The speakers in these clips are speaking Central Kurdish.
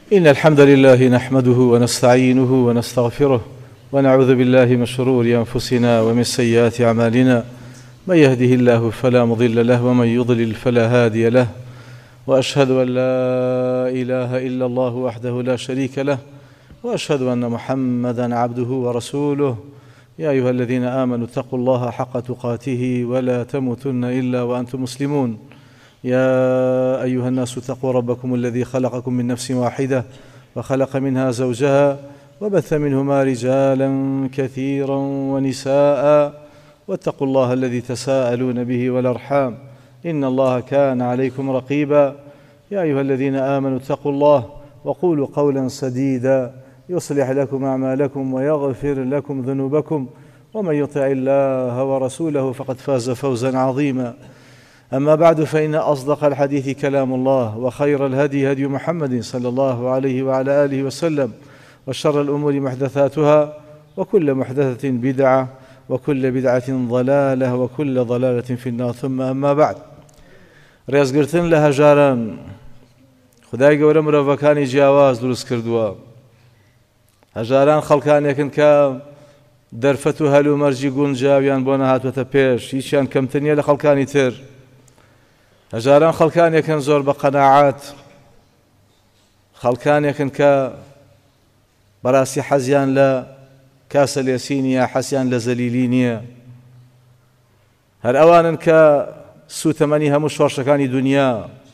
إن الحمد لله نحمده ونستعينه ونستغفره ونعوذ بالله من شرور أنفسنا ومن سيئات أعمالنا. من يهده الله فلا مضل له ومن يضلل فلا هادي له، وأشهد أن لا إله إلا الله وحده لا شريك له، وأشهد أن محمدا عبده ورسوله. يا أيها الذين آمنوا اتقوا الله حق تقاته ولا تموتن إلا وأنتم مسلمون. يا أيها الناس اتقوا ربكم الذي خلقكم من نفس واحدة وخلق منها زوجها وبث منهما رجالا كثيرا ونساء، واتقوا الله الذي تساءلون به والأرحام إن الله كان عليكم رقيبا. يا أيها الذين آمنوا اتقوا الله وقولوا قولا سديدا يصلح لكم أعمالكم ويغفر لكم ذنوبكم، ومن يطع الله ورسوله فقد فاز فوزا عظيما. أما بعد، فإن أصدق الحديث كلام الله، وخير الهدي هدي محمد صلى الله عليه وعلى آله وسلم، وشر الأمور محدثاتها، وكل محدثة بدعة، وكل بدعة ضلالة، وكل ضلالة في النار. ثم أما بعد، ڕێزگرتن لە هەژاران. خدای گەورە مرۆڤەکانی جیاواز دروست کردووە. هەژاران خەڵکانێکن کە دەرفەت و هەلومەرجی گونجاویان بۆ نەهاتوەتە پێش، هیچیان کەمتر نییە لە خەڵکانی تر. هەژاران خەڵکانێکن زۆر بە قەناعات، خەڵکانێکن کە بەڕاستی حەزیان لە کاسە لێسی نییە، حەزیان لە زەلیلی نییە. هەر ئەوانن کە سوتەمەنی هەموو شۆڕشەکانی دنیا،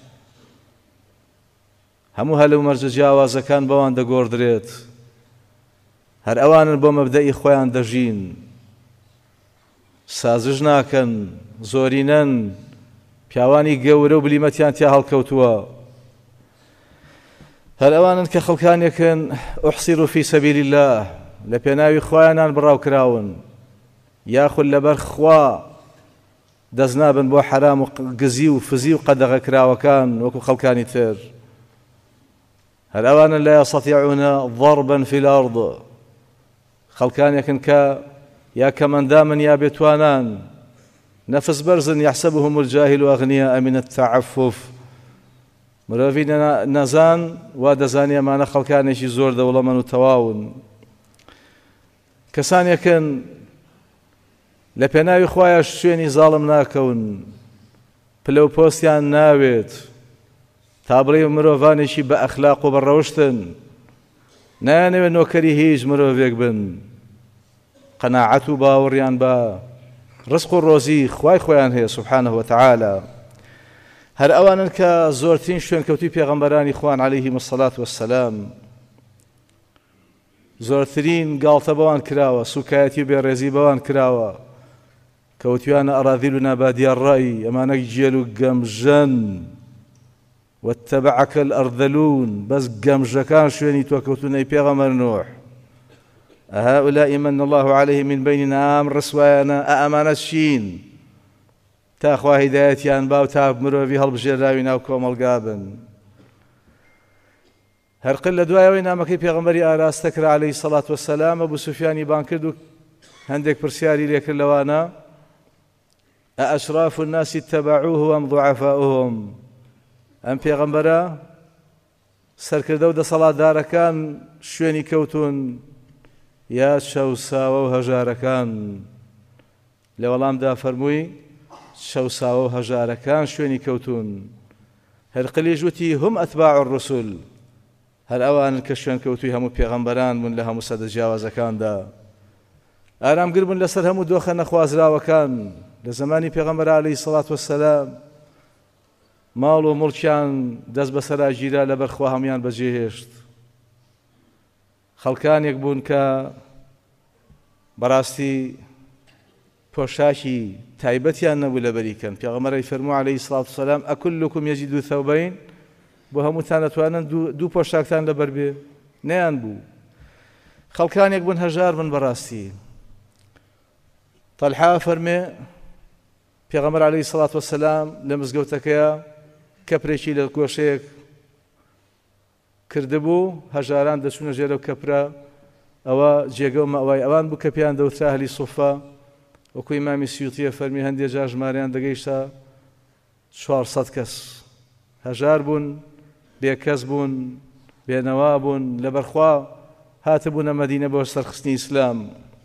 هەموو هەلومەرجە جیاوازەکان بەوان دەگۆڕدرێت. هەر ئەوانن بۆ مەبدەئی خۆیان دەژین، سازش ناکەن، زۆرینەن، پیاوانی گەورە و بلیمەتیان تیا هەڵکەوتووە. هەر ئەوانن کە خەڵکانێکن ئوحسیروا فی سەبیل الله، لە پێناوی خۆیانان بڕاوکراون، یاخود لەبەر خوا دەستنابن بۆ حرام و گزی و فزی و قەدەغە کراوەکان وەکو خەڵکانی تر. هەر ئەوانن لا یەستەطیعون ضەربا فی الأرض، خەڵکانێکن کە یا کەمەندامن یا بێتوانان، نەفس بەرزن، یحسبهم الجاهل ئەغنیاء من التعفف. مرۆڤی نەزان وا دەزانی ئەمانە خەڵکانێکی زۆر دەوڵەمەند و تەواون. کەسانێکن لە پێناوی خوایە شوێنی زاڵم ناکەون، پلە و پۆستیان ناوێت، تا بڵێ مرۆڤانێکی بە ئەخلاق و بەڕەوشتن، نایانەوێت نۆکەری هیچ مرۆڤێک بن. قەناعەت و باوەڕیان بە ڕزق و ڕۆزی خوای خۆیان هەیە سبحانه وتعالى. هەر ئەوانن کە زۆرترین شوێنکەوتوی پێغەمبەرانی خوان عەلەیهیم الصەلاة وەسسەلام، زۆرترین گاڵتە بەوان کراوە، سوکایەتی و بێڕێزی بەوان کراوە، کەوتویانە ئەراذیل و نابادیە ڕای، ئەمانە گێل و گەمژەن، واتبعك الأرذلون، بەس گەمژەکان شوێنی تۆ کەوتون ئەی پێغەمبەر نوح. هؤلاء من الله عليهم من بيننا، ئام ڕسوایانە ئەمانە چین؟ تا خوا هیدایەتیان با و تا مرۆڤی هەڵبژێراوی ناو کۆمەڵگا بن. هەرقل لە دوایەوەی نامەکەی پێغەمبەری ئاراستە کرا عەلەیهی سەڵات وەسسەلام، ئەبوو سوفیانی بان کرد و هەندێک پرسیاری لێ کرد لەوانە: ئەئەشراف الناس اتبعوه ئەم ضعفاؤهم؟ ئەم پێغەمبەرە سەرکردە و دەسەڵاتدارەکان شوێنی کەوتون یا شەوساوە و هەژارەکان؟ لە وەڵامدا فەرمووی شەوساوە و هەژارەکان شوێنی کەوتون. هەرقلیش وتی هم ئەتباع الرسل، هەر ئەوانن کە شوێن کەوتوی هەموو پێغەمبەران بوون لە هەموو سەدە جیاوازەکاندا. ئارامگر بوون لەسەر هەموو دۆخە نەخوازراوەکان. لە زمانی پێغەمبەر عەلەیهی سەڵات وەسسەلام ماڵ و مڵکیان دەست بەسەرا گیرا، لەبەر خوا هەمویان بەجێهێشت. خەڵکانێک بوون کە بەڕاستی پۆشاکی تایبەتیان نەبوو لە بەریکەن. پێغەمبەری فەرموو عەلەیهی سەڵات وەسسەلام: ئەکلکم یەجیدو ثەوبەین؟ بۆ هەمووتان دەتوانن دوو پۆشاکتان لەبەر بێ؟ نەیان بوو. خەڵکانێک بوون هەژار بن بەڕاستی. طەلحا فەرمێ پێغەمبەر عەلەیهی سەڵات وەسسەلام لە مزگەوتەکەیە کەپرێکی لە گۆشەیەک کردبوو، هەژاران دەچوونە ژێرە و کەپرە، ئەوە جێگە و مەوای ئەوان بوو کە پێیان دەوترا ئەهلی سوفە. وەکو ئیمامی سیوطیە فەرمی هەندێک جار ژمارەیان دەگەیشتە 400 کەس. هەژار بوون، بێکەس بوون، بێنەوا بوون لەبەرخوا هاتبوونە مەدینە بۆ سەرخستنی ئیسلام.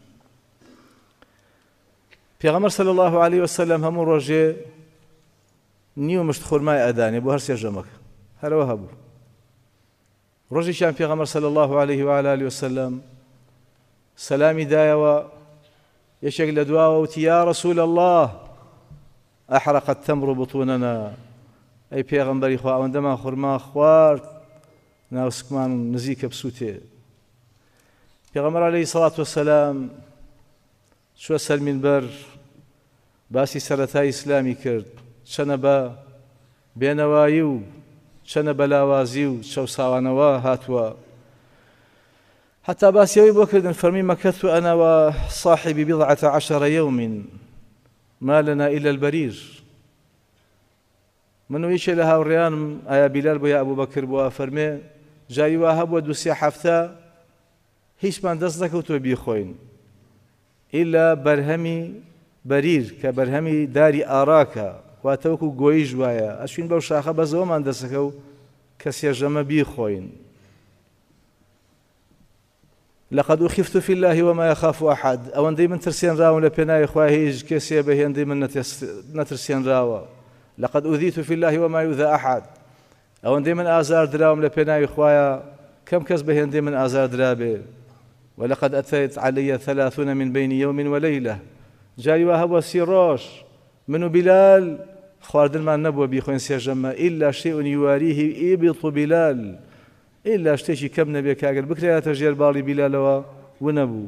پێغەمبەر صلی الله عليه وسلم هەموو ڕۆژێ نیو مشت خورمای ئەدانێ بۆ هەر سێژەمەکە هەرەوە هەبوو. ڕۆژێکیان پێغەمبەر صلی الله عليه وآله وسلم سەلامی دایەوە، یەکێک لە دواوە وتی یا رسول الله ئەحرقت التەمر بطوننا، ئەی پێغەمبەری خوا ئەوەندەمان خورما خوارد ناوسکمان نزیکە بسووتێ. پێغەمبەر عەلەیهی سەڵات وەسەلام چووە سەر مینبەر باسی سەرەتای ئیسلامی کرد، چەنە بە بێنەوایی و چەنە بەلاوازی و چەوساوانەوە هاتووە، حتى باسيوي بوكردن فرمي مكثت أنا وصاحبي 14 يوم ما لنا إلا البرير. منو يشي لها وريان آيا بلال بويا أبو بكر بوا فرمي جاي واهب ودوسي حفتا هيش من دست دكوتو بيخوين إلا برهمي برير كبرهمي داري آراكا واتوكو قويج وايا أشوين بو شاخة بزو من دستكو كسيجم بيخوين. لقد أخفت في الله وما يخاف أحد، أو أندي من ترسين راو لبناء إخواهيج كسي به أندي من نترسين راو. لقد أذيت في الله وما يؤذى أحد، أو أندي من آزار دراوم لبناء إخوايا كم كس به أندي من آزار درابه. ولقد أتيت علي 30 من بين يوم وليلة، جاي وهب وسيروش منو بلال خواردن ما نبوة بيخوين سيجمع إلا شيء يواريه إبط بلال، إلا شتيشي كم نبي كاقل بكري تجير بالي بلالوا ونبو.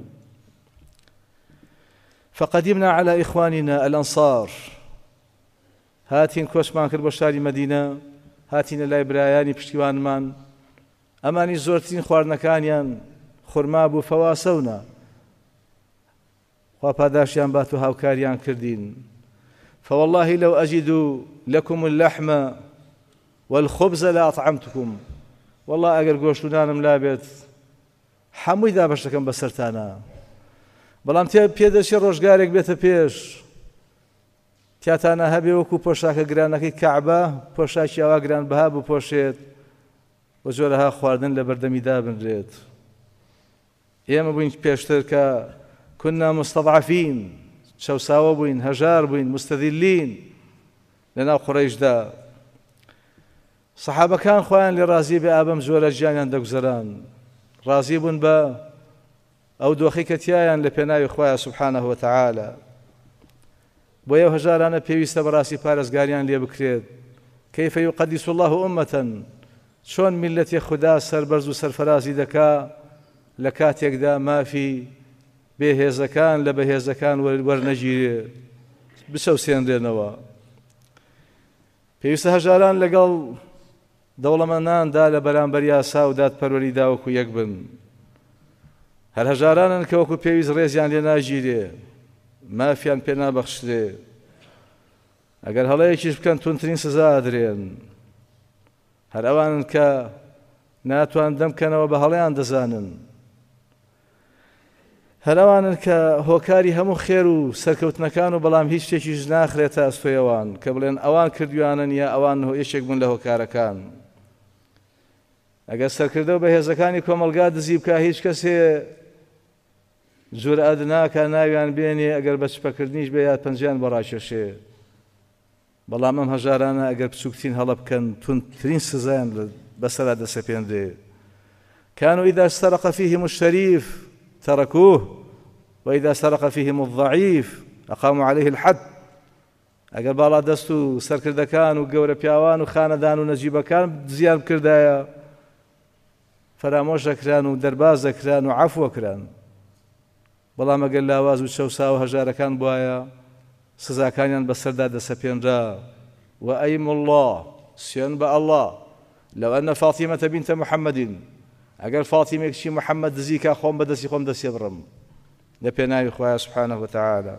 فقدمنا على إخواننا الأنصار، هاتين كوشمان كربو شاري مدينة، هاتين لا إبراياني بشتوان من أماني زورتين خوارنا كانيان خرمابو فواسونا وپاداشيان باتو هاوكاريان كردين. فوالله لو أجد لكم اللحم والخبز لأطعمتكم، والله ئەگەر گۆشتونانم لابێت هەمووی دابەش دەکەم بەسەرتانە، بەڵام پێدەچێ ڕۆژگارێک بێتە پێش تیاتانە هەبێ وەکو پۆشاکە گرانەکەی کەعبە پۆشاکی ئەوا گران بەها بپۆشێت بە جۆرەها خواردن لە بەردەمی دابنرێت. ئێمە بووین پێشتر کە كنا مستضعفين، چەوساوە بووین، هەژار بووین، مستەذیلین لەناو قوڕەیشدا. صحابەکان خۆیان لێ ڕازی بێ ئابەم زۆرە ژیانیان دەگوزەران، ڕازی بوون بە ئەو دۆخی کە تیایان لە پێناوی خۆیان سبحانه وتعالى. بۆ ئەو هەژارانە پێویستە بەڕاستی پارێزگاریان لێ بکرێت. كيف يقدس الله أمة، چۆن میلەتی خوددا سەربەرز و سەرفەرازی دەکا لە کاتێکدا مافی بێهێزەکان لە بەهێزەکان وەرنەگیرێ بچەوسێنرێنەوە. پێویستە هەژاران لەگەڵ دەوڵەمەنداندا لە بەرامبەر یاسا و دادپەروەریدا وەکو یەک بن. هەر هەژارانن کە وەکو پێویست ڕێزیان لێ ناگیرێ، مافیان پێ نابەخشرێ، ئەگەر هەڵەیەکیش بکەن تونترین سزا ئەدرێن. هەر ئەوانن کە ناتوان دەمکەنەوە بە هەڵەیان دەزانن، هەر ئەوانن کە هۆکاری هەموو خێر و سەرکەوتنەکان و بەڵام هیچ شتێکیش ناخرێتە ئەستۆیەوان کە بڵێن ئەوان کردویانن یا ئەوان یەکێک بوون لە هۆکارەکان. ئەگەر سەرکردە و بەهێزەکانی کۆمەلگا دزی بکە هیچ کەسێ جورئەت ناکە ناویان بێنێ، ئەگەر بە چپەکردنیش بێ یا پەنجیان بەڕاکێشێ. بەڵام ئەم هەژارانە ئەگەر بچووکترین هەڵە بکەن تونترین سزایان بەسەرا دەسەپێندرێ. كانوا إذا سرق فيهم الشريف تركوه وإذا سرق فيهم الضعيف أقاموا عليه الحد. ئەگەر باڵا دەست و سەرکردەکان و گەورە پیاوان و خانەدان و نەجیبەکان زیان بکردایە فەرامۆش دەکران و دەرباز دەکران و عەفوەکران. بەڵام ئەگەر لاواز و چەوسا و هەژارەکان بواە سزاکانیان بەسەردا دەسەپێنرا. وأيم الله، سوێن بە الله، لو أن فاطمة بنت محمد، ئەگەر فاتیمێکشی محەممەد دزیکە خۆم بەدەستی خۆم دەستێ بڕم لە پێناوی خۆیان سبحانه وتعالى.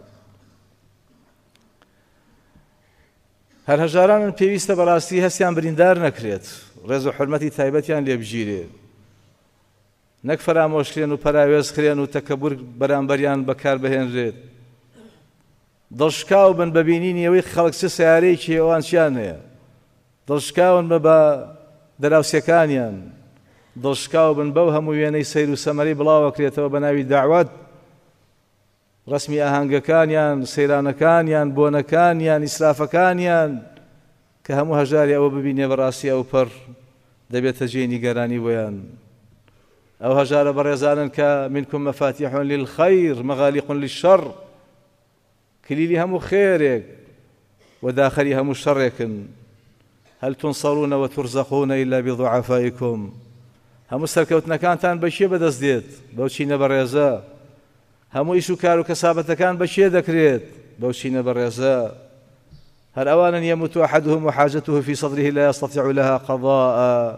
هەر هەژارانن پێویستە بەڕاستی هەستیان بریندار نەکرێت، ڕێز و حورمەتی تایبەتیان لێ بژیرێت، نەک فەرامۆشکرێن و پەراوێزکرێن و تەکەبور بەرامبەریان بەکار بهێنرێت. دڵشکاو بن بە بینینی ئەوەی خەڵک چ سیارەیەکی ئەوان چیان هەیە، دڵشکاون بە دەراوسەکانیان، دڵشکاو بن بەو هەموو وێنەی سەیر و سەمەری بڵاوەکرێتەوە بە ناوی داعوەت ڕسمی ئاهەنگەکانیان سەیرانەکانیان بۆنەکانیان ئیسرافەکانیان کە هەموو هەژاری ئەوە ببینێ بەڕاستی ئەو پەر دەبێتە جێی نیگەرانی بۆیان ئەو هەژارە بەڕێزانن کە منکم مەفاتیح للخەیر مەغالیق للشەڕ کلیلی هەموو خێرێک و داخەری هەموو شەڕێکن هەل تنصەڕون وترزەقون إلا بضعفائکم هەموو سەرکەوتنەکانتان بەشێ بەدەست دێت بەو چینە بەڕێزە هەموو ئیش و کار و کەسابەتەکان بەشێ دەکرێت بەو چینە بەڕێزە هل أوانا يموت أحدهم وحاجته في صدره لا يستطيع لها قضاء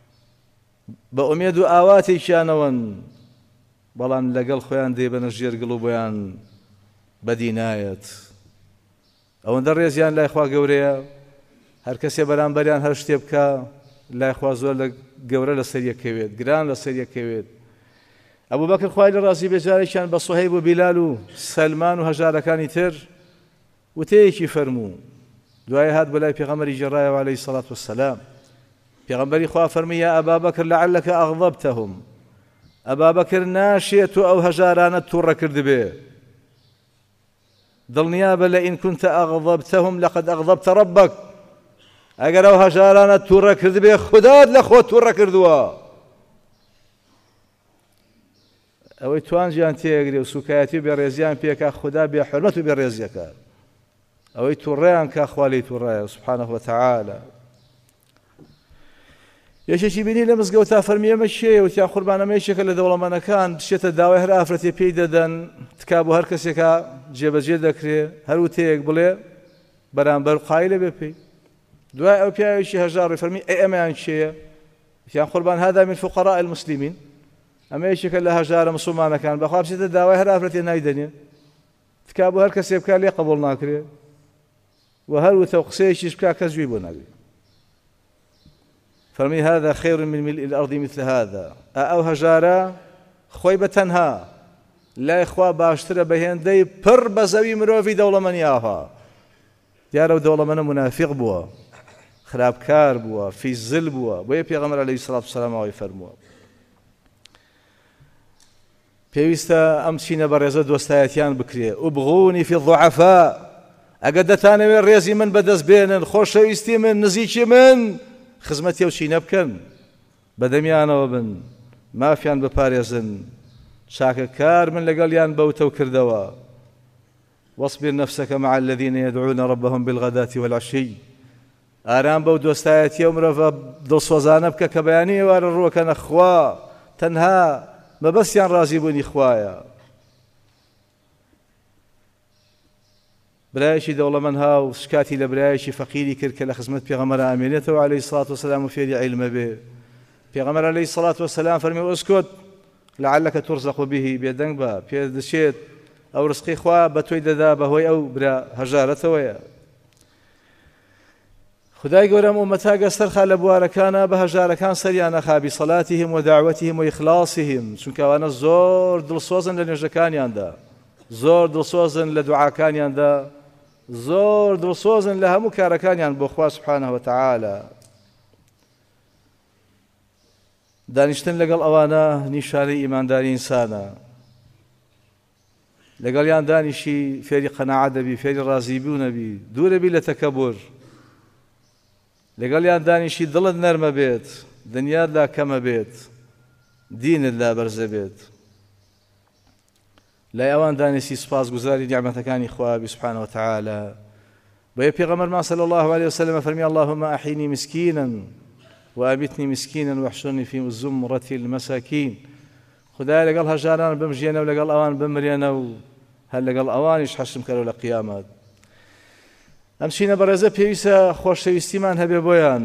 بأميد آواتي شانوان بلان لقل خوان دي بنجير قلوبيان بدينايت أو ندر يزيان لا إخوة قوريا هر كسي بلان بريان هر شتيبكا لا إخوة زول قورا لسرية كويت قران لسرية كويت أبو بكر خوالي الرازي بجاريشان بصهيب وبلال سلمان وهجار كان يتر وتيشي فرمو دوای هات بەلای پێغەمبەری جێڕایەوە عەلەیهی سەڵات وەسەلام پێغەمبەری خوا فەرمی یا ئەبا بەکر لەعەلەکە ئەغضەبتەهم ئەبا بەکر ناشێت و ئەو هەژارانە تووڕە کردبێ دڵنیا بە لە ئین کونتە ئەغضەبتەهم لەقەد ئەغضەبتە ڕەبەک ئەگەر ئەو هەژارانە تووڕە کردبێ خودات لە خۆت تووڕە کردووە ئەوەی توانجیان تێگرێ و سوکایەتی و بێڕێزیان پێکا خوددا بێ حورمەت و بێڕێزیەکە ئەوەی تووڕێیان کا خوا لێی تووڕایە سوبحانه وتعالى یەکێکی بینی لە مزگەوتا فەرمی ئەمە شێیە وتیان قوربانەمە یەکێکە لە دەوڵەمەندەکان دشێتە داوای هەر ئافرەتێ پێی دەدەن تکا بۆ هەر کەسێکە جێبەجێ دەکرێ هەر وتەیەک بڵێ بەرامبەر قایلە بێ پێی دوای ئەو پیاوێکی هەژاڕی فەرمی ئەی ئەمەیان چێیە وتیان قوربان هذا من فقراء المسلمين ئەمە یەکێکە لە هەژارە موسڵمانەکان بەخوا بچێتە داوای هەر ئافرەتێ نایدەنێ تکا بۆ هەر کەسێ بکا لێ قبوڵ ناکرێ وهل وتوقسيش كاكز جيبونا فرمي هذا خير من ملء الأرض مثل هذا أو هجارة خويبة تنها لا إخوة باشترى بهين دي پر بزوي مروفي دولة من ياها يارو دولة من منافق بوا خراب كار بوا في الزل بوا ويا بيغمر عليه الصلاة والسلام ويفرموا بيويستا أمسينا برزة دوستايتيان بكري أبغوني في الضعفاء ئەگە دەتانەوێت ڕێزی من بەدەست بێنن خۆشەویستی من نزیکی من خزمەتی ئەو چینە بکەن بەدەمیانەوە بن مافیان بپارێزن چاکەکار من لەگەڵیان بەوتەو کردەوە واصبر نفسك مع الذين يدعون ربهم بالغداة والعشي ئارام بەو دۆستایەتیە و مرۆڤە دڵسۆزانە بکە کە بەیانی ئێوارە ڕووەکەنە خوا تەنها مەبەستیان ڕازی بوونی خوایە برایشی دەوڵەمەند هاو شکاتی لە برایشی فەقیری کرد کە لە خزمەت پێغەمبەر ئامێنێتەوە عەلەیهی سەڵات وسەلام و فێری عیلمە بێ پێغەمبەر عەلەیهی سەڵات وسەلام فەرمی ئوسکوت لەعەلەکە تورزەق به بێدەنگ بە پێ دەچێت ئەو ڕزقی خوا بە تۆی دەدا بەهۆی ئەو برا هەژارەتەوەیە خدای گەورە ئومەتا گەستەرخا لە بوارەکانە بە هەژارەکان سەریان نەخا بسەڵاتیهم و داعوەتیهم و ئیخلاصیهم چونکە ئەوانە زۆر دڵسۆزن لە نوێژەکانیاندا زۆر دڵسۆزن لە دوعاکانیاندا زۆر دڵسۆزن لە هەموو کارەکانیان بۆ خوا سوبحانه وتعالى دانیشتن لەگەڵ ئەوانە نیشانەی ئیمانداری ئینسانە لەگەڵیان دانیشی فێری قەناعەت دەبی فێری ڕازیبوو نەبی دوورەبی لە تەکەبور لەگەڵیان دانیشی دڵت نەرمە بێت دنیات لا کەمە بێت دینت لا بەرزە بێت لا ئەوان دانیشی سوپاسگوزاری نیعمەتەکانی خوا سبحانه وتعالى بۆیە پێغەمبەرمان صلى الله عليه وسلم فەرمی اللهم أحيني مسكينا وأمتني مسكينا واحشرني في زمرة المساكين خدای لەگەڵ هەژاران بمژێنە و لەگەڵ ئەوان بمرێنە و هەر لەگەڵ ئەوانیش حەشرم کەرەوە لە قیامەت ئەم چینە بەڕێزە پێویستە خۆشەویستیمان هەبێ بۆیان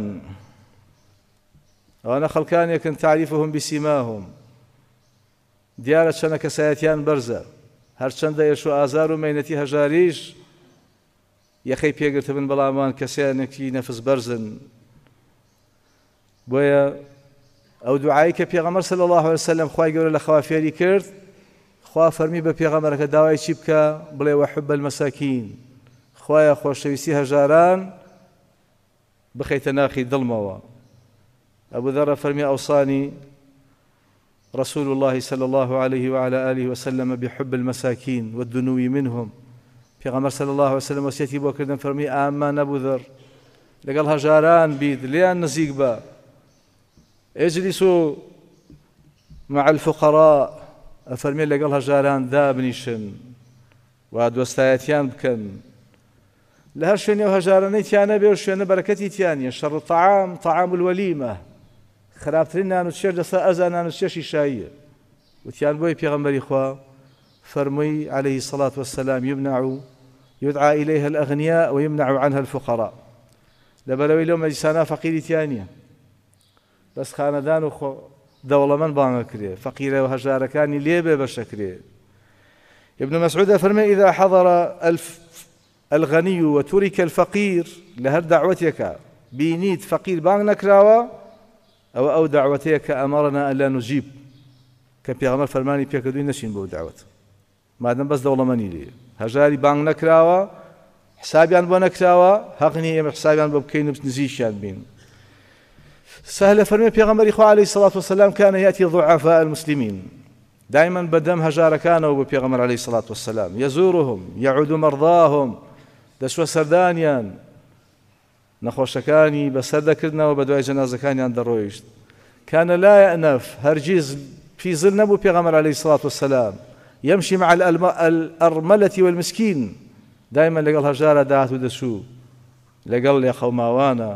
ئەوانە خەڵکانێکن تعریفهم بسیماهم دیارە چەندە کەسایەتیان بەرزە هەرچەندە ئێش و ئازار و مەینەتی هەژاریش یەخەی پێگرتبن بەڵامان کەسیانێکی نەفس بەرزن بۆیە ئەو دوعایی کە پێغەمبەر صلی الله عليه وسلم خوای گەورە لە خەوا فێری کرد خوا فەرمی بە پێغەمبەرەکە داوای چی بکە بڵێ وەحب المەساکین خوایە خۆشەویستی هەژاران بخەیتە ناخی دڵمەوە ئەبوو ذەرە فەرمی ئەوسانی رسول الله صلى الله عليه وعلى آله وسلم بحب المساكين والدنو منهم. پیغمبر صلى الله عليه وسلم وصيتي بو کردن فرمي ئاما نەبوو ذەر لەگەڵ هەژاران بیت لێیان نزیک بە اجلسوا مع الفقراء ئەفەرمێ لەگەڵ هەژاران دابنیشن و دۆستایەتیان بکەن لە هەر شوێنێ و هەژارانەی تیانە بێ و شوێنە بەرەکەتی تیانە شەڕ الطعام طعام الوليمة خراپترین نان و چێژ لەسەر ئەرزان نان و چێشی شاییە وتیان بۆی پێغەمبەری خوا فەرمووی عليه الصلاة والسلام يدعى إليها الأغنياء ويمنع عنها الفقراء لەبەرەوەی لەو مەجلیسانە فەقیری تیانە بەس خانەدان و دەوڵەمەند بانگەکرێ فەقیرە و هەژارەکانی لێ بێ بەشەکرێ. ابن مسعود فەرمێ إذا حضر الغني وترك الفقير لهر دعوتك بینیت فەقیر بانگ نەکراوە ئەو دعوەتەیە کە ئەمەڕنا ئەلا نجیب کە پێغەمبەر فەرمانی پێکردووی نەچین بۆ دعوەت مادەم بەس دەوڵەمەندی لێ هەژاری بانگ نەکراوە حسابیان بۆ نەکراوە حەق نییە ئێمە حسابیان بۆ بکەین و نزیکیان بین. سهل فەرمێ پێغەمبەری خوا عليه الصلاة والسلام كان يأتي ضعفاء المسلمين دائما بەدەم هەژارەکانەوە بۆ پێغەمبەر عليه الصلاة والسلام يزورهم يعود مرضاهم دەچوە سەردانیان نەخۆشەکانی بەسەر دەکردنەوە بە دوای جەنازەکانیان دەڕۆیشت. كان لا يأنف هەرگیز پیزل نەبوو پێغەمبەر عليه الصلاة والسلام يمشي مع الأرملة والمسكين دائما لەگەڵ هەژارە داهات و دەچوو لەگەڵ لێخەوماوانە.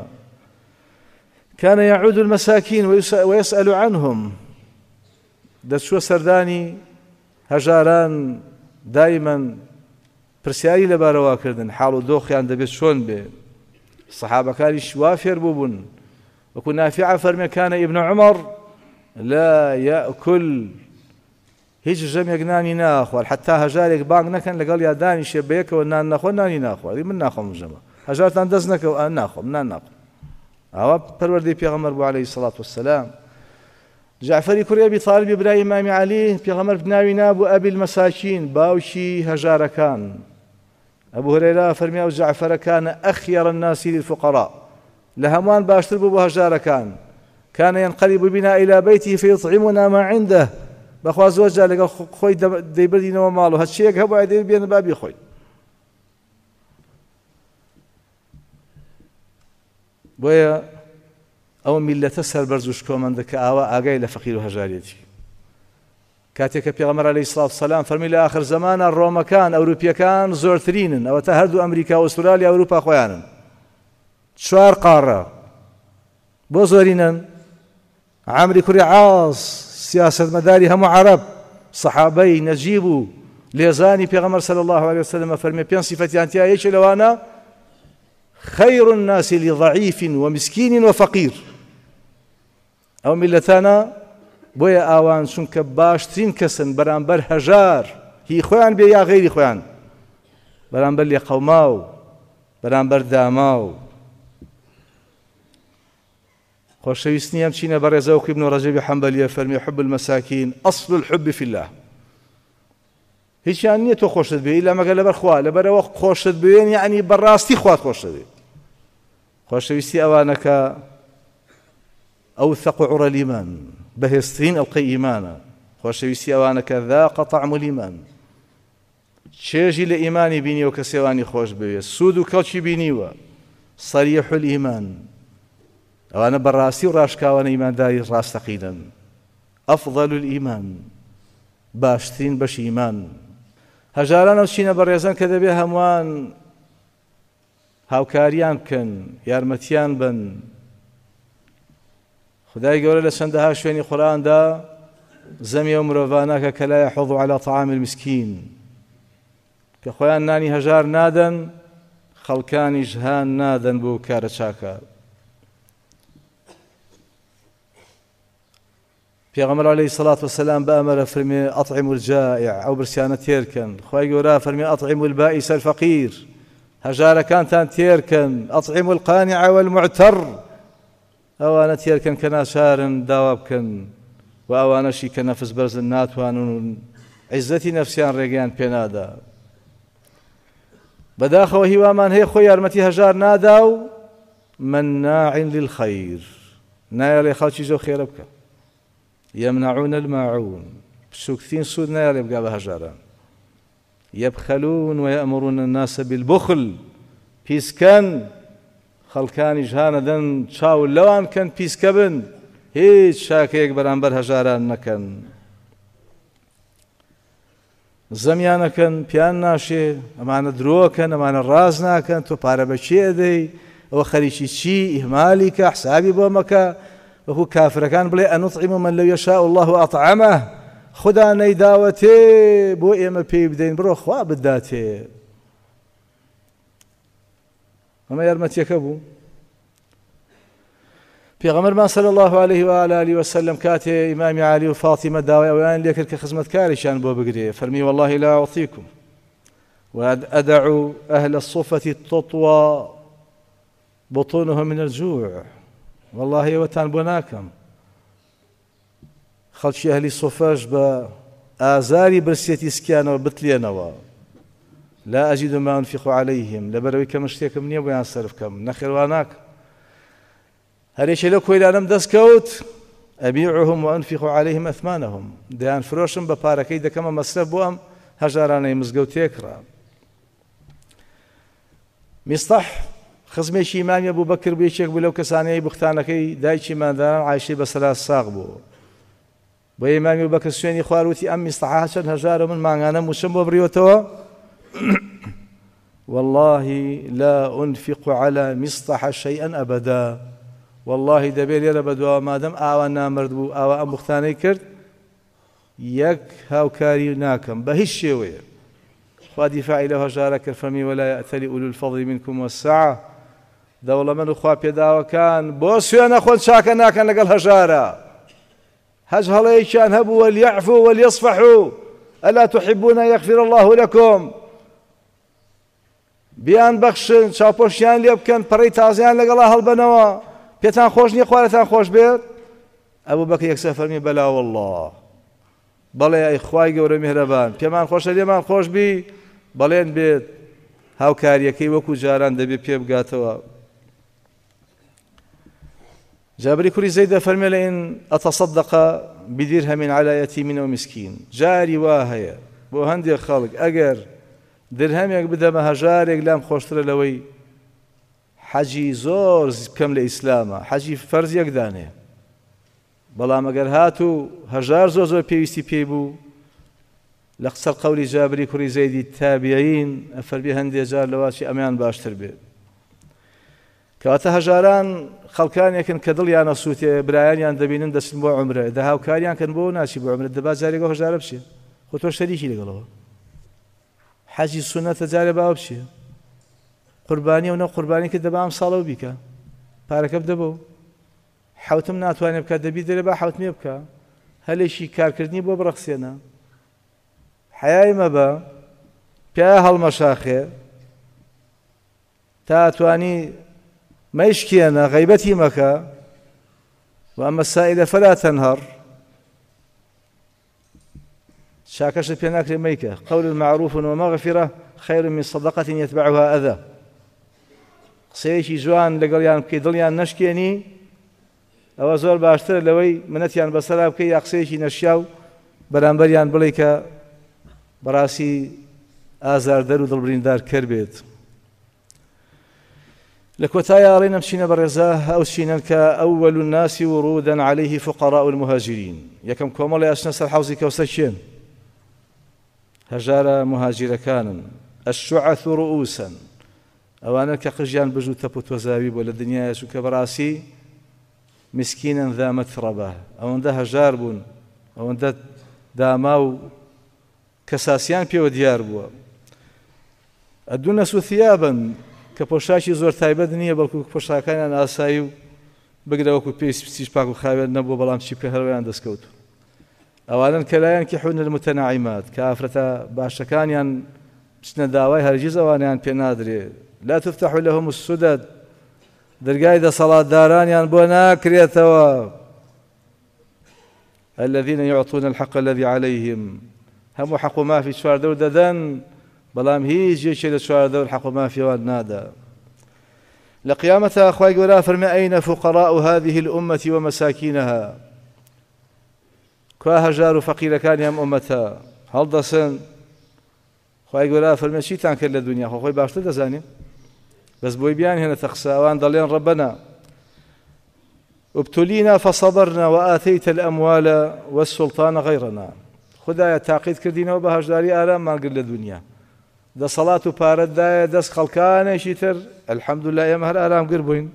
كان يعود المساكين ويسأل عنهم دەچووە سەردانی هەژاران دائما پرسیاری لەبارەواکردن حاڵ و دۆخیان دەبێت چۆن بێ. سەحابەکانیش وا فێر بووبوون وەکو نافع فەرمێ كان ابن عمر لا يأكل هیچ ژەمێک نانی ناخوار حتا هەژارێک بانگ نەکەن لەگەڵ یا دانیشێ بەیەکەوە نان نەخۆ نانی ناخوار من ناخۆم ژەمە هەژارتان دەست نەکەوە ئەن ناخۆم نان ناخۆم ئەوە پەروەردەی پێغەمبەر بوو عليه الصلاة والسلام. جعفەری کوڕی ئەبی طالب برای ئیمامی عەلی پێغەمبەر ناوی نابوو ئەبی المەساکین باوکی هەژارەکان. ئەبوو هورەیرە فەرمی ئەو جعفەرە كان أخير الناس للفقراء لە هەمووان باشتر بوو بۆ هەژارەکان. كان ينقلب بنا إلى بيته فيطعمنا ما عنده بەخوا زۆر جار لەگەڵ خۆی دەیبردینەوە ماڵ و هەرچیەک هەبوو دەیبێنە بابی خۆی. بۆیە ئەو میلەتە سەربەرز و شکۆمەندە کە ئاوا ئاگای لە فەقیر و هەژارێتی کاتێک کە پێغەمبەر عەلەیهی سڵاو وسەلام فەرمی لە ئاخر زەمانە ڕۆمەکان ئەوروپیەکان زۆرترینن ئەوەتە هەردوو ئەمریکا و ئوسترالیا ئەوروپا خۆیانن 4 قارە بۆ زۆرینن. عامری کوڕی عاص سیاسەتمەداری هەموو عەرەب سەحابەی نەجیب و لێزانی پێغەمبەر صلی الله عليه وسلم فەرمێ 5 صفەتیان تیا یەکێ لەوانە خير الناس لضعيف ومسكين وفقير. ئەو میلەتانە بۆیە ئاوان چونکە باشترین کەسن بەرامبەر هەژار هی خۆیان بێ یا غەیری خۆیان بەرامبەر لێقەوما و بەرامبەر داما و خۆشەویست نییە بچینە بەڕێزە وەکو ئیبن ڕەجەبی حەمبەلیە فەرمێ حب المەساکین ئەصل الحب في الله. هیچیان نییە تۆ خۆشت بێ ئیلا مەگە لەبەر خوا لەبەرەوە خۆشت بوێن یعنی بەڕاستی خوات خۆشت بێ. خۆشەویستی ئەوانە کە ئەوثەق عوڕە الإیمان بەهێزترین ئەڵقەی ئیمانە. خۆشەویستی ئەوانە کە ذاق طعم الإیمان چێژی لە ئیمانی بینیوە کە سێوانی خۆش بوێ سوود و کەڵکی بینیوە صریح الإیمان ئەوانە بەڕاستی و ڕاشکاوانە ئیمانداری ڕاستەقینن. ئەفضل الإیمان باشترین بەشی ئیمان. هەژاران ئەو چینە بەڕێزان کە دەبێ هەمووان هاوکاریان بکەن یارمەتیان بن. خدای گەورە لە چەندەها شوێنی قورئاندا زەمی ئەو مرۆڤانە کە لا يحض على طعام المسكين کە خۆیان نانی هەژار نادەن خەڵکانیش هان نادەن بۆ کارە چاکە. پێغەمبەر عەلەیهی سەڵات وسەلام بەئەمەرە فەرمێ ئەطعموا الجائع ئەو برسیانە تێرکەن. خی گەورە فەرمێ ئەطعموا البائس الفەقیر هەژارەکانتان تێرکەن. ئەطعموا القانع والمعتر ئەوانە تێرکەن کە ناچارن داوا بکەن و ئەوانەشی کە نەفس بەرزن ناتوانن عیزەتی نەفسیان ڕێگەیان پێنادا. بەداخەوە هیوامان هەیە خۆی یارمەتی هەژار نادا و مناع للخەیر نایە لێ خەڵکی زۆر خێرە بکە يمنعون الماعون بشوكتين سودنا يا رب قابها هجاران يبخلون ويأمرون الناس بالبخل بيسكن خلقان جهانا دن شاول لوان كان بيسكبن هیچ شاکەیەک بەرامبەر هەژاران نەکەن زەمیانەکەن پیان ناشێ ئەمانە درۆکەن ئەمانە ڕاز ناکەن تۆ پارە بەچێ دەی ئەوە خەریکی چی ئیهمالی کە حسابی بۆ مەکە وەکو کافرەکان بڵێ ئەنوطعم من لەو یەشاء الله ئەطعەمە خدا نەیداوەتێ بۆ ئێمە پێی بدەین بڕۆ خوا بداتێ ئەمە یارمەتیەکە بوو پێغەمبەرمان صلی الله عليه وآله وسلم کاتێ ئیمامی علی و فاتیمە داوای ئەویان لێ کرد کە خزمەتکاریشیان بۆ بگرێ فەرمی والله لا أعطيكم وأدع أهل الصفة تطوى بطونهم من الجوع والله ئێوەتان بۆ ناکەم خەڵکی ئەهلی سوفەش بە ئازاری برسێتی سکیانەوە بتلێنەوە لا أجد ما أنفق عليهم لەبەرەوەی کە من شتێکم نییە بۆیان سەرف بکەم نەخێوان ناکەم هەرێکێ لەو کۆیلانەم دەستکەوت ئەبیعهم وأنفق عليهم أثمانهم دەیان فرۆشم بە پارەکەی دەکەمە مەسرەف بۆ ئەم هەژارانەی مزگەوت تێکڕا میستەح خزمێکی ئیمامی ئەبوو بەکر بوو یەکێک بوو لەو کەسانەی بوختانەکەی دایکی ماداران عایشەی بەسەلات ساغ بوو بۆ ئیمامی ئەبوو بەکر سوێنی خواروتی ئەم میستەحە چەند هەژارە من مانگانە موچەم بۆ بڕیوەتەوە والله لا أنفق على مصطح شيئا أبدا والله دەبێت لێرە بەدواوە مادەم ئاوا نامرد بوو ئاوا ئەم بوختانەی کرد یەک هاوکاری ناکەم بە هیچ شێوەیە خوا دیفاعی لەو هەژارە کرد فەرمی ولا يأتل أولو الفضل منكم والسعة دەوڵەمەند و خوا پێداوەکان بۆ سوێنە خۆن چاکە ناکەن لەگەڵ هەژارە هەج هەڵەیەکیان هەبوو وليعفوا وليصفحوا ألا تحبون يغفر الله لكم بیان بەخشن چاوپۆشیان لێ بکەن پەڕەی تازیان لەگەڵا هەڵبەنەوە پێتان خۆش نییە خوارەتان خۆش بێت ئەبوو بەکر یەکسەر فەرمی بەلا والله بەڵێ ئەی خوای گەورە میهرەبان پێمان خۆشە لێمان خۆش بی بەڵێن بێت هاوکاریەکەی وەکو جاران دەبێت پێ بگاتەوە جابری کوری زەید دەفەرمێ لئن ئەتصەدەق بدرهم على يتيم ومسكين جاری وا هەیە بۆ هەندێک خەڵک ئەگەر درهمێک بدەمە هەژارێک لام خۆشترە لەوەی حەجی زۆر بکەم لە ئیسلامە حەجی فەرزیەک دانێ بەڵام ئەگەر هاتوو هەژار زۆر زۆر پێویستی پێی بوو لە قسە قەولی جابری کوڕی زەیدی تابعین ئەفەرمی هەندێک جار لەواچی ئەمیان باشتر بێت کەواتە هەژاران خەڵکانێکن کە دڵیان ئەسووتێ برایانیان دەبینن دەچن بۆ عومرە دە هاوکاریان کەن بۆ ناچی بۆ عومرە دەبا جارێکەوە هەژارە بچێ خۆ تۆ شەریکی لەگەڵەوە حەجی سونەتە جارێ باوە بچێ قوربانی و نە قوربانی کە دەبا ئەم ساڵەوە بیکە پارەکە بدە بۆ حوتم ناتوانێت بکات دەبی دەرێ با حوتمێ بکە هەلێکی کارکردنی بۆ بڕەخسێنە حەیای مەبە پیاە هەڵمەشاخێ تا توانی مەیشکێنە غەیبەتی مەکە وأما السائل فلا تنهر شاكش بيناك لميكة قول معروف ومغفرة خير من صدقة يتبعها أذى قسەیەکی جوان لەگەڵیان بکەی دڵیان نەشکێنی ئەوە زۆر باشترە لەوەی منەتیان بەسەرا بکەی یا قسەیەکی نەشیا و بەرامبەریان بڵێ کە بەڕاستی ئازاردەر و دڵبریندار کەر بێت لە کۆتایە ئاڵێنە بچینە بەڕێزە ئەو چینەن کە ئەوەل الناس ورودا عليه فقراء المهاجرين یەکەم کۆمەڵی ئەچنە سەر حەوزی کەوسەر چێن هەژارە مهاجرەکانن الشعث رؤوسا ئەوانە کە قژیان بژ و تەپ و تۆزاوی بۆ لە دنیای چونکە بەڕاستی مسکینن ذا مەترەبە ئەوەندە هەژار بوون ئەوەندە داما و کەساسیان پێوە دیار بووە ئەدونەس و ثیابن کە پۆشاکی زۆر تایبەت نییە بەڵکو پۆشاکانیان ئاسایی و بگرەوەکو پێی پچیش پاک و خاوێن نەبوو بەڵام چی پێ هەروەیان دەستکەوت ئەوانن کە لایەن کیحون المتەناعیمات کە ئافرەتە باشەکانیان بچنە داوای هەرگیز ئەوانیان پێ نادرێ لا تفتح لهم السدد دەرگای دەسەڵاتدارانیان بۆ ناکرێتەوە الذين يعطون الحق الذي عليهم هەموو حەق و مافی چواردە و دەدەن بەڵام هیچ یەکێ لە چواردە و حەق و مافیەوان نادا لە قیامەتە خوای گەورە فەرمێ ئەینە فقراء هذه الأمة ومساكينها کوا هەژار و فەقیرەکانی ئەم ئومەتە هەڵدەسن خوای گەورە فەرمێ چیتان کرد لە دنیا خۆی باشتر دەزانین بەس بۆی بیان هێنێتە قسە ئەوان دەڵێن ڕەبەنا ابتلينا فصبرنا وآتيت الأموال والسلطان غيرنا خدایا تاقید کردینەوە بە هەژاری ئاراممان کرد لە دنیا دەسەڵات و پارەت دایە دەست خەڵکانێکی تر الحەمدولله ئێمە هەر ئارامگر بووین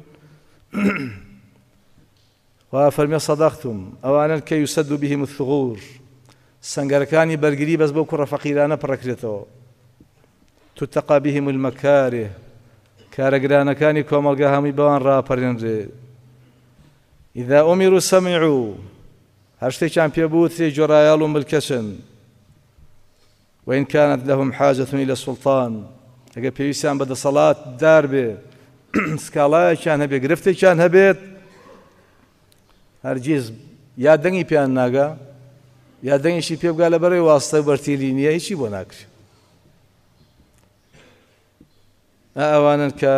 وا فەرمێ صەدەقتم ئەوانن کە یوسەد بهم الثغور سەنگەرەکانی بەرگری بەس بەو کوڕە فەقیرانە پڕەکرێتەوە تتقى بهم المكاره کارەگرانەکانی کۆمەڵگا هەمووی بەوان ڕاپەڕێنرێ إذا أمروا سمعوا هەر شتێکیان پێبوو تێ جۆرایاڵ و ملکەچن وإن كانت لهم حاجة إلى السلطان ئەگە پێویستیان بە دەسەڵات دار بێ سکاڵایەکیان هەبێ گرفتێکیان هەبێت هەرگیز یا دەنگی پێیان ناگا یا دەنگیشی پێ بگا لەبەرەوەی واستە و بەرتیلی نییە هیچی بۆ ناکرێت ئەوانن کە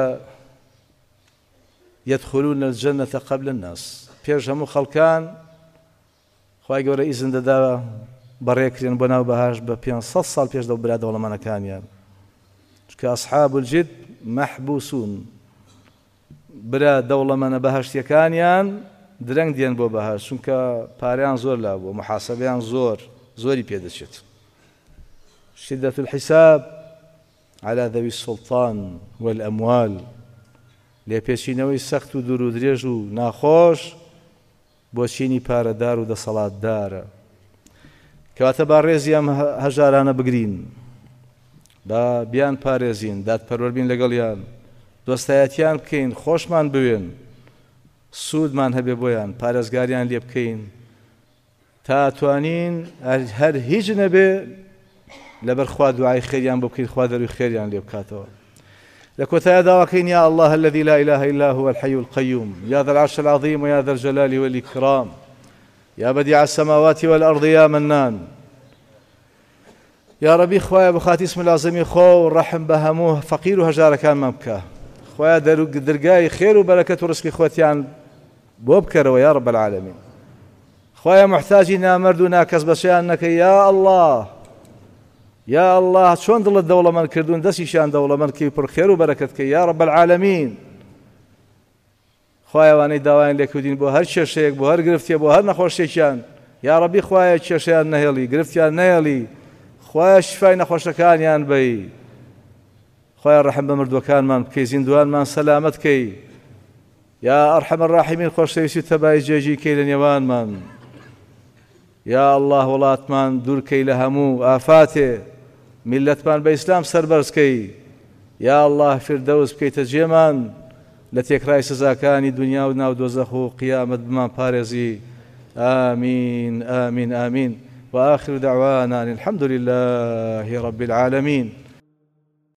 يدخلون الجنة قبل الناس پێش هەموو خەڵکان خوای گەورە ئیزن دەدا بەڕێکرێن بۆ ناو بەهاش بە 500 ساڵ پێش دەو برا دەوڵەمەندەکانیان چکە ئەصحاب الجد مەحبوسون برا دەوڵەمەندە بەهەشتیەکانیان درەنگ دێن بۆ بەهاش چونکە پارەیان زۆر لابووە محاسەبەیان زۆری پێدەچێت شدة الحساب على ذوي السلطان والأموال لێپێچینەوەی سەخت و دوور و درێژ و ناخۆش بۆ چینی پارەدار و دەسەڵاتدارە کەواتە با ڕێزی ئەم هەژارانە بگرین با بیان پارێزین دادپەروەر لەگەڵیان دۆستایەتیان بکەین خۆشمان بوێن سوودمان هەبێ بۆیان پارێزگاریان لێ بکەین تا توانین هەر هیچ نەبێ لەبەر خوا دوعای خێریان بۆ بکەین خوا دەروی خێریان لێ بکاتەوە لكوتايا دواكين يا الله الذي لا إله إلا هو الحي القيوم يا ذا العرش العظيم ويا ذا الجلال والإكرام يا بديع السماوات والأرض يا منان يا ربي خوايا بخاتي اسم العظيم خو الرحم بهموه فقير وهجار كان ممكاه خوايا درقاي خير وبركة ورزق خوتيان بوبكر ويا رب العالمين خوايا محتاجين مردنا كسب شيئا يا الله يا الله شلون ضل الدولة من كردون دسي شان دولة من كي خير وبركتك يا رب العالمين خوايا واني داوين لك ودين بو هر شيك بو هر گرفتي بو هر نخوشيشان يا ربي خوايا شيشان نهيلي گرفتيان نهيلي خوايا شفاي نخوشكان يان بي خوايا الرحم بمردوكان من كي زندوان من سلامتك يا ارحم الراحمين خوشيسي تباي جيجي كي لنيوان من يا الله ولات من دور كي لهمو آفاته ملتمان بإسلام سربرزكي يا الله فردوس بكي تجيمان لتيكراي سزاكاني دنيا ودنا ودوزخو قيامة بمان بارزي آمين آمين آمين وآخر دعوانا الحمد لله رب العالمين.